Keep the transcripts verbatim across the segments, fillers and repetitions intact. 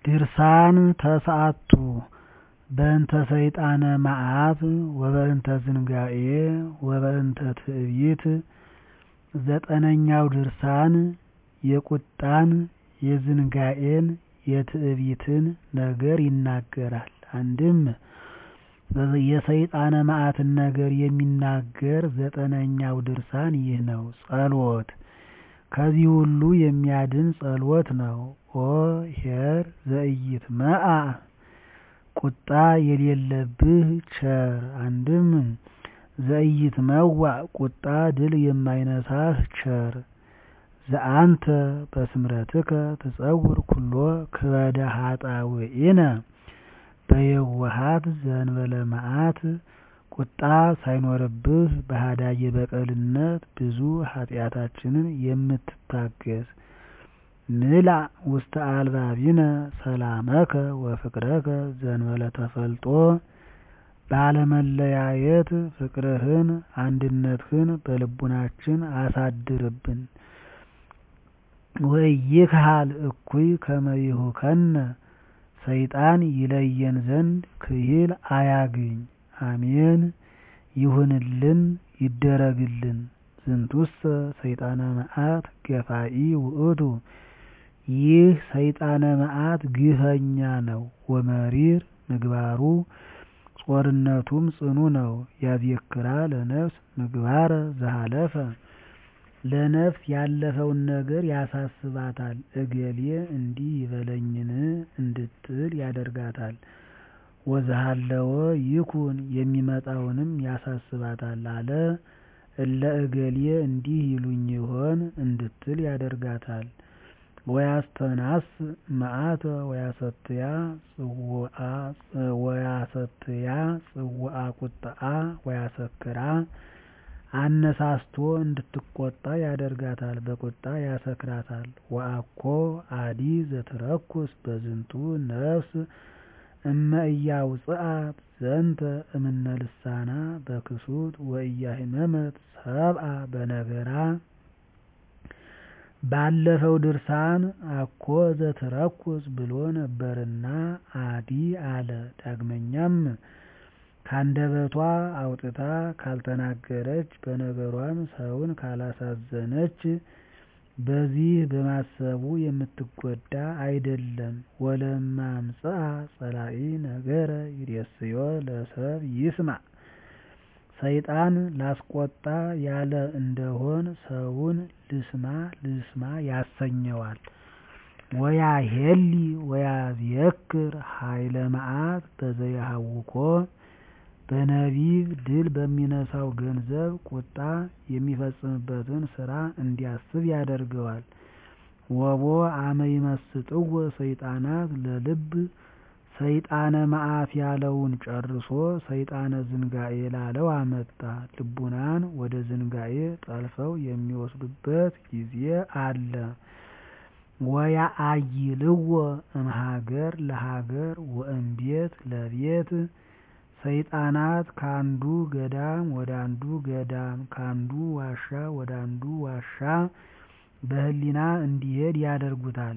ድርሳን ተስዓቱ በእንተ ሰይጣነ መዓት ወበእንተ ዝንጋኤ ወበእንተ ትዕቢት። ዘጠነኛው ድርሳን የቁጣን የዝንጋኤን የትዕቢትን ነገር ይናገራል። አንድም የሰይጣነ መዓትን ነገር የሚናገር ዘጠነኛው ድርሳን ይህ ነው። ጸሎት ከዚህ ሁሉ የሚያድን ጸሎት ነው። ኦ ኄር ዘኢይትመዓ ቁጣ የሌለብህ ቸር። አንድም ዘኢይትመዋዕ ቁጣ ድል የማይነሳህ ቸር። ዘአንተ በስምረትከ ትጸውር ኩሎ ክበደ ኃጣውኢነ በየዋሃት ዘእንበለ መዓት። ቁጣ ሳይኖርብህ በሃዳየ በቀልነት ብዙ ኃጢአታችንን የምትታገስ። ንላዕ ውስተ አልባቢነ ሰላመከ ወፍቅረከ ዘእንበለ ተፈልጦ ባለመለያየት ፍቅርህን አንድነትህን በልቡናችን አሳድርብን። ወኢይክሃል እኩይ ከመ ይሁከነ ሰይጣን ይለየን ዘንድ ክሂል አያግኝ። አሜን ይሁንልን ይደረግልን። ዝንቱሰ ሰይጣነ መዓት ገፋኢ ውእቱ ይህ ሰይጣነ መዓት ግፈኛ ነው። ወመሪር ምግባሩ ጾርነቱም ጽኑ ነው። ያዜክራ ለነፍስ ምግባረ ዘሃለፈ ለነፍስ ያለፈውን ነገር ያሳስባታል። እገሌ እንዲህ ይበለኝን እንድትል ያደርጋታል። ወዘሃለወ ይኩን የሚመጣውንም ያሳስባታል አለ። እለ እገሌ እንዲህ ይሉኝ ይሆን እንድትል ያደርጋታል። ወያስተናስ መዓተ ወያሰትያ ጽውዓ ቁጥዓ ወያሰክራ አነሳስቶ እንድትቆጣ ያደርጋታል፣ በቁጣ ያሰክራታል። ወአኮ አዲ ዘትረኩስ በዝንቱ ነፍስ እመ ኢያውፅአት ዘንተ እምነ ልሳና በክሱት ወኢያሂመመት ሰብአ በነገራ። ባለፈው ድርሳን አኮ ዘትረኩስ ብሎ ነበርና አዲ አለ። ዳግመኛም ካንደበቷ አውጥታ ካልተናገረች በነገሯም ሰውን ካላሳዘነች በዚህ በማሰቡ የምትጎዳ አይደለም። ወለማምጽአ ጸላኢ ነገረ ይሬስዮ ለሰብ ይስማዕ ሰይጣን ላስቆጣ ያለ እንደሆን ሰውን ልስማ ልስማ ያሰኘዋል። ወያሄሊ ወያዝየክር ኃይለ መዓት በዘያሃውኮ በነቢብ ድል በሚነሳው ገንዘብ ቁጣ የሚፈጽምበትን ስራ እንዲያስብ ያደርገዋል። ወቦ አመ ይመስጥዎ ሰይጣናት ለልብ ሰይጣነ መዓት ያለውን ጨርሶ ሰይጣነ ዝንጋኤ ላለው አመጣ። ልቡናን ወደ ዝንጋኤ ጠልፈው የሚወስዱበት ጊዜ አለ። ወያአይልዎ እምሀገር ለሀገር ወእምቤት ለቤት ሰይጣናት ካንዱ ገዳም ወደ አንዱ ገዳም ካንዱ ዋሻ ወደ አንዱ ዋሻ በህሊና እንዲሄድ ያደርጉታል።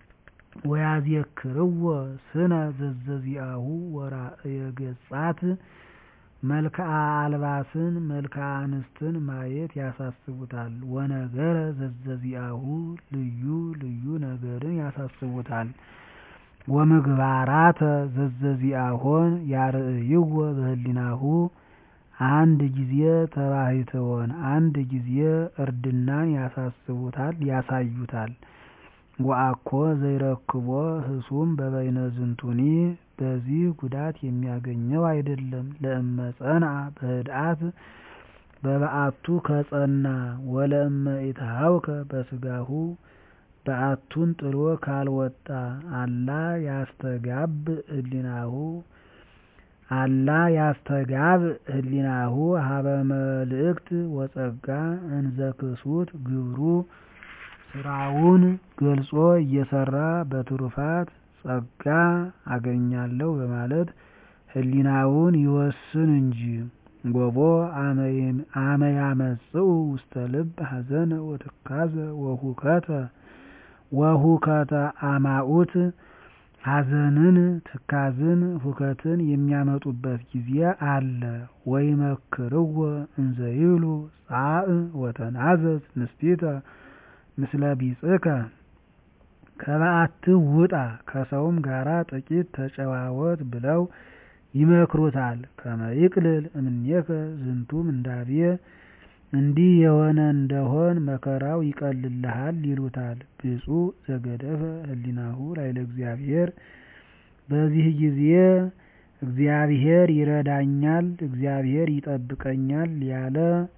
ወያዜክርዎ ስነ ዘዘዚአሁ ወራእየ ገጻት መልክዓ አልባስን መልክዓ አንስትን ማየት ያሳስቡታል። ወነገረ ዘዘዚአሁ ልዩ ልዩ ነገርን ያሳስቡታል። ወምግባራተ ዘዘዚአሆን ያርእይዎ በህሊናሁ አንድ ጊዜ ተባሕትዎን አንድ ጊዜ እርድናን ያሳስቡታል ያሳዩታል። ወአኮ ዘይረክቦ ህሱም በበይነ ዝንቱኒ በዚህ ጉዳት የሚያገኘው አይደለም። ለእመ ጸንዐ በህድአት በበዓቱ ከጸና ወለእመ ኢተሃውከ በስጋሁ በዓቱን ጥሎ ካልወጣ አላ ያስተጋብ ህሊናሁ አላ ያስተጋብ ህሊናሁ ሀበ መልእክት ወጸጋ እንዘ ክሱት ግብሩ ስራውን ገልጾ እየሰራ በትሩፋት ጸጋ አገኛለሁ በማለት ህሊናውን ይወስን እንጂ። ወቦ አመ ያመጽኡ ውስተ ልብ ሐዘነ ወትካዘ ወሁከተ ወሁከተ አማኡት ሐዘንን ትካዝን ሁከትን የሚያመጡበት ጊዜ አለ። ወይመክርዎ እንዘ ይብሉ ጻእ ወተናዘዝ ንስቲተ ምስለ ቢጽከ ከበዓትህ ውጣ ከሰውም ጋራ ጥቂት ተጨዋወት ብለው ይመክሩታል። ከመ ይቅልል እምኔከ ዝንቱ ምንዳቤ እንዲህ የሆነ እንደሆን መከራው ይቀልልሃል ይሉታል። ብፁዕ ዘገደፈ ህሊናሁ ላዕለ እግዚአብሔር በዚህ ጊዜ እግዚአብሔር ይረዳኛል እግዚአብሔር ይጠብቀኛል ያለ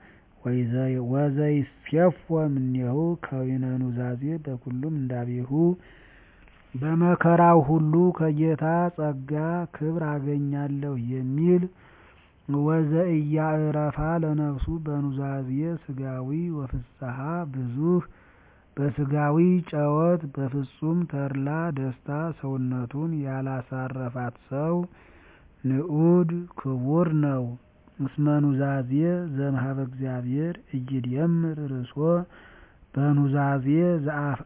ወዘይሴፎ እምኔሁ ከዊነ ኑዛዜ በኩሉ ምንዳቤሁ በመከራው ሁሉ ከጌታ ጸጋ ክብር አገኛለሁ የሚል ወዘኢያዕረፋ ለነፍሱ በኑዛዜ ሥጋዊ ወፍስሐ ብዙኅ በሥጋዊ ጨወት በፍጹም ተድላ ደስታ ሰውነቱን ያላሳረፋት ሰው ንዑድ ክቡር ነው። እስመ ኑዛዜ ዘእምኀበ እግዚአብሔር ኢይደምር ርእሶ በኑዛዜ ዘአፍአ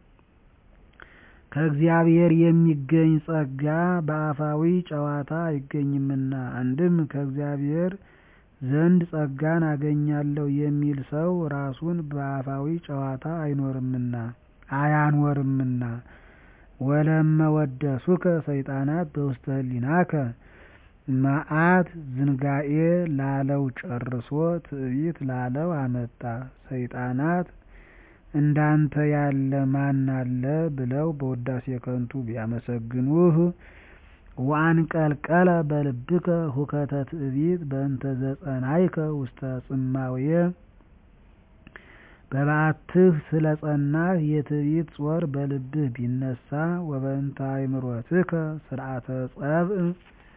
ከእግዚአብሔር የሚገኝ ጸጋ በአፋዊ ጨዋታ አይገኝምና። አንድም ከእግዚአብሔር ዘንድ ጸጋን አገኛለሁ የሚል ሰው ራሱን በአፋዊ ጨዋታ አይኖርምና አያኖርምና። ወለመ ወደሱከ ሰይጣናት በውስተ ህሊናከ መዓት ዝንጋኤ ላለው ጨርሶ ትዕቢት ላለው አመጣ። ሰይጣናት እንዳንተ ያለ ማን አለ ብለው በውዳሴ ከንቱ ቢያመሰግኑህ ወአንቀልቀለ በልብከ ሁከተ ትዕቢት በእንተ ዘጸናይከ ውስተ ጽማውየ በበዓትህ ስለ ጸናህ የትዕቢት ጾር በልብህ ቢነሳ ወበእንተ አእምሮትከ ስርዓተ ጸብእ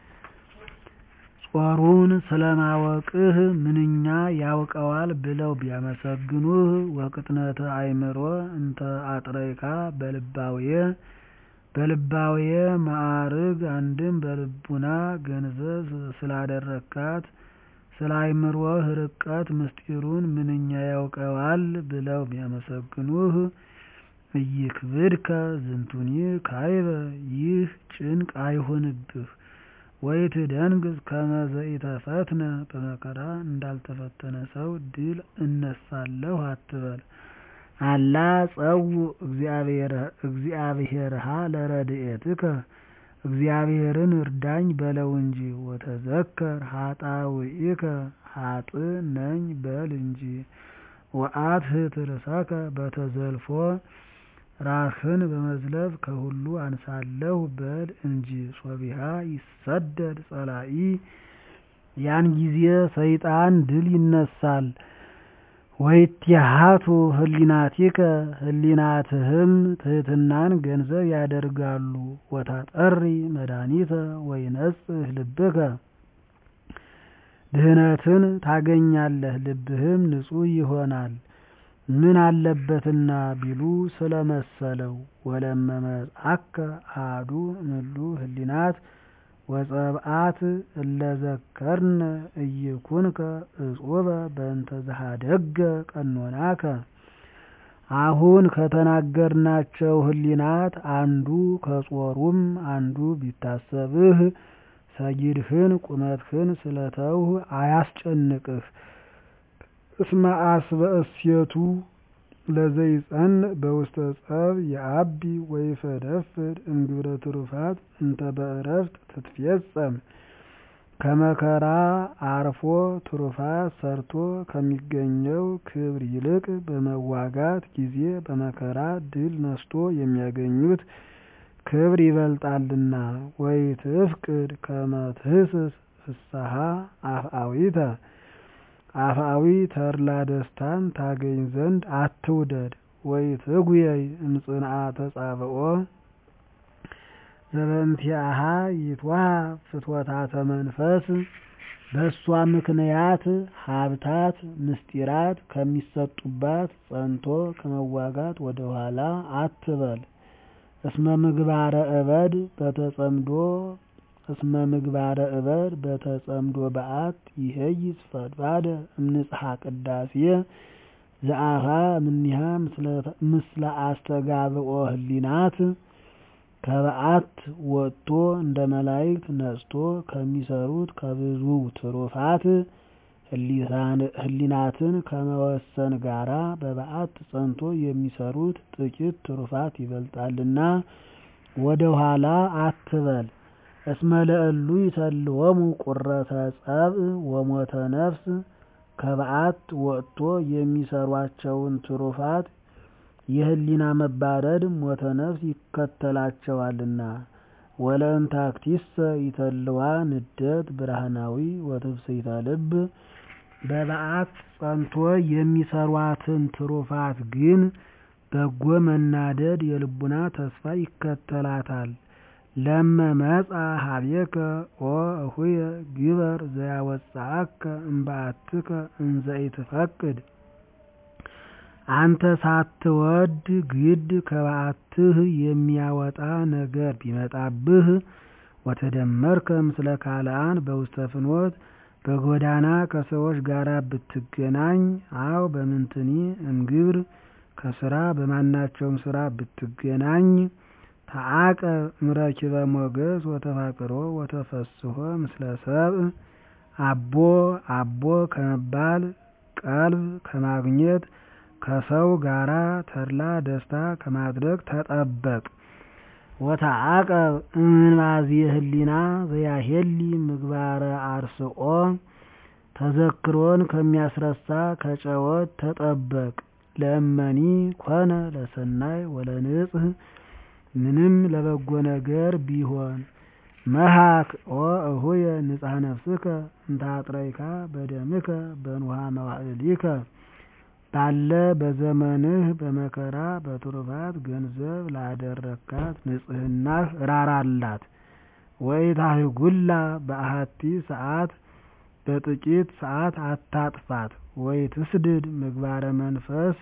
ጾሩን ስለማወቅህ ምንኛ ያውቀዋል ብለው ቢያመሰግኑህ ወቅጥነተ አእምሮ እንተ አጥረይካ በልባውየ በልባውየ ማዕርግ አንድም በልቡና ገንዘብ ስላደረካት ስለ አእምሮህ ርቀት ምስጢሩን ምንኛ ያውቀዋል ብለው ቢያመሰግኑህ ኢይክብድከ ዝንቱኒ ካይበ ይህ ጭንቅ አይሁንብህ። ወይትደንግዝ ከመ ዘኢተፈትነ በመከራ እንዳልተፈተነ ሰው ድል እነሳለሁ አትበል። አላ ጸውዕ እግዚአብሔርሃ ለረድኤትከ እግዚአብሔርን እርዳኝ በለው እንጂ። ወተዘከር ኃጣውኢከ ኃጥእ ነኝ በል እንጂ። ወአትሕት ርእሰከ በተዘልፎ ራስህን በመዝለፍ ከሁሉ አንሳለሁ በል እንጂ። ሶቢሃ ይሰደድ ጸላኢ ያን ጊዜ ሰይጣን ድል ይነሳል። ወይትሃቱ ህሊናቲከ ህሊናትህም ትሕትናን ገንዘብ ያደርጋሉ። ወታጠሪ መድኃኒተ ወይነጽህ ልብከ ድህነትን ታገኛለህ ልብህም ንጹሕ ይሆናል። ምን አለበትና ቢሉ ስለመሰለው። ወለመ መጽአከ አሐዱ እምእሉ ህሊናት ወጸብአት እለዘከርነ ኢይኩንከ እጹበ በእንተ ዘኀደገ ቀኖናከ አሁን ከተናገርናቸው ህሊናት አንዱ ከጾሩም አንዱ ቢታሰብህ ሰጊድህን ቁመትህን ስለተውህ አያስጨንቅህ። እስመ አስበ እሴቱ ለዘይጸንዕ በውስተ ጸብ የአቢ ወይፈደፍድ እምግብረ ትሩፋት እንተ በዕረፍት ትትፌጸም ከመከራ አርፎ ትሩፋት ሰርቶ ከሚገኘው ክብር ይልቅ በመዋጋት ጊዜ በመከራ ድል ነስቶ የሚያገኙት ክብር ይበልጣልና። ወይትፍቅድ ከመ ትህስስ ፍስሐ አፍአዊተ አፍአዊ ተድላ ደስታን ታገኝ ዘንድ አትውደድ። ወይትጉየይ እምጽንዓተ ጻብኦ ዘበእንቲአሃ ይትወሃብ ፍትወታተ መንፈስ በእሷ ምክንያት ሀብታት ምስጢራት ከሚሰጡባት ጸንቶ ከመዋጋት ወደኋላ አትበል። እስመ ምግባረ እበድ በተጸምዶ እስመ ምግባረ እበድ በተጸምዶ በዓት ይሄይስ ፈድባደ እምንጽሐ ቅዳሴ ዘአፋ እምኔሃ ምስለ አስተጋብኦ ህሊናት ከበዓት ወጥቶ እንደ መላእክት ነጽቶ ከሚሰሩት ከብዙ ትሩፋት ህሊናትን ከመወሰን ጋራ በበዓት ጸንቶ የሚሰሩት ጥቂት ትሩፋት ይበልጣልና ወደ ኋላ አትበል። እስመ ለእሉ ይተልዎሙ ቁረተ ጸብእ ወሞተ ነፍስ ከበዓት ወጥቶ የሚሰሯቸውን ትሩፋት የህሊና መባረድ ሞተ ነፍስ ይከተላቸዋልና። ወለእንታክቲሰ ይተልዋ ንደት ብርሃናዊ ወትፍስሕተ ልብ በበዓት ጸንቶ የሚሰሯትን ትሩፋት ግን በጎ መናደድ የልቡና ተስፋ ይከተላታል። ለመ መጽአ ኀቤከ ኦ እኹየ ግበር ዘያወጽአከ እምበዓትከ እንዘ ኢትፈቅድ አንተ ሳትወድ ግድ ከበዓትህ የሚያወጣ ነገር ቢመጣብህ ወተደመርከ ምስለ ካልአን በውስተ ፍኖት በጎዳና ከሰዎች ጋር ብትገናኝ አው በምንትኒ እምግብር ከስራ በማናቸውም ስራ ብትገናኝ ተዓቀብ እምረኪበ ሞገስ ወተፋቅሮ ወተፈስሖ ምስለ ሰብእ አቦ አቦ ከመባል ቀልብ ከማግኘት ከሰው ጋራ ተድላ ደስታ ከማድረግ ተጠበቅ። ወተዓቀብ እምንባዜ ህሊና ዘያሄሊ ምግባረ አርስኦ ተዘክሮን ከሚያስረሳ ከጨወት ተጠበቅ። ለእመኒ ኮነ ለሰናይ ወለንጽህ ምንም ለበጎ ነገር ቢሆን መሃክ ኦ እኹየ ንጽሐ ነፍስከ እንታጥረይካ በደምከ በንውሃ መዋዕሊከ ባለ በዘመንህ በመከራ በትሩፋት ገንዘብ ላደረካት ንጽህናህ ራራላት። ወኢታህጉላ በአሐቲ ሰዓት በጥቂት ሰዓት አታጥፋት። ወኢትስድድ ምግባረ መንፈስ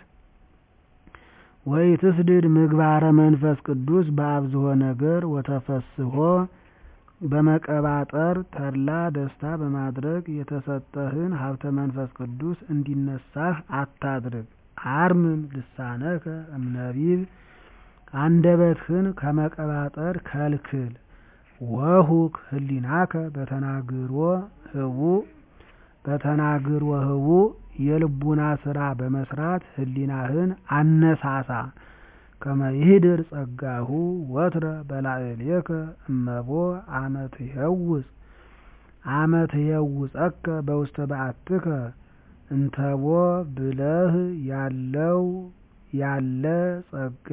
ወኢትስድድ ምግባረ መንፈስ ቅዱስ በአብዝሖ ነገር ወተፈስሖ በመቀባጠር ተድላ ደስታ በማድረግ የተሰጠህን ሀብተ መንፈስ ቅዱስ እንዲነሳህ አታድርግ። አርምም ልሳነከ እምነቢብ አንደበትህን ከመቀባጠር ከልክል። ወሁክ ህሊናከ በተናግሮ ህቡእ በተናግሮ ህቡእ የልቡና ስራ በመስራት ህሊናህን አነሳሳ። ከመ ይህድር ጸጋሁ ወትረ በላዕሌከ እመቦ አመ ትሄውፅ አመ ትሄውፀከ በውስተ በዓትከ እንተቦ ብለህ ያለው ያለ ጸጋ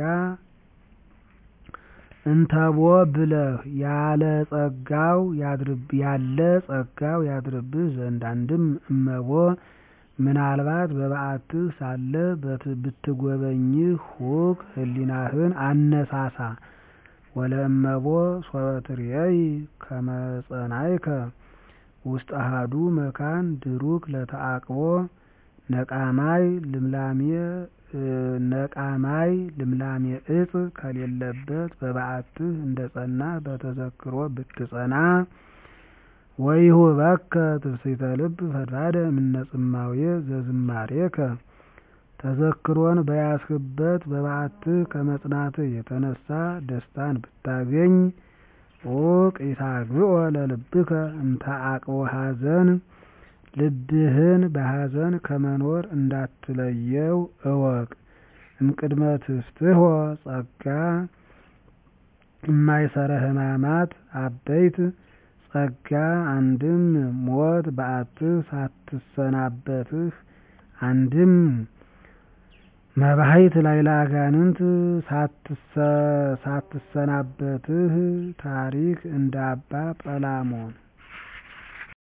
እንተቦ ብለህ ያለ ጸጋው ያድርብ ያለ ጸጋው ያድርብህ ዘንድ አንድም እመቦ ምናልባት በበዓትህ ሳለ ብትጎበኝህ ሁክ ህሊናህን አነሳሳ። ወለእመቦ ሶበ ትሬይ ከመ ጸናይከ ውስጥ አሐዱ መካን ድሩክ ለተዓቅቦ ነቃማይ ልምላሜ ነቃማይ ልምላሜ እጽ ከሌለበት በበዓትህ እንደጸናህ በተዘክሮ ብትጸና ወይሁበከ ትፍስሕተ ልብ ፈድፋደ እምነ ጽማዌ ዘዝማሬከ ተዘክሮን በያዝህበት በበዓትህ ከመጽናትህ የተነሳ ደስታን ብታገኝ ዑቅ ኢታግብኦ ለልብከ እምተዓቅቦ ሐዘን ልብህን በሐዘን ከመኖር እንዳትለየው እወቅ። እምቅድመ ትፍትሖ ጸጋ እማይሰረ ሕማማት አበይት ጸጋ አንድም ሞት በዓትህ ሳትሰናበትህ አንድም መባሂት ላዕለ አጋንንት ሳትሰናበትህ ታሪክ እንደ አባ ጰላሞን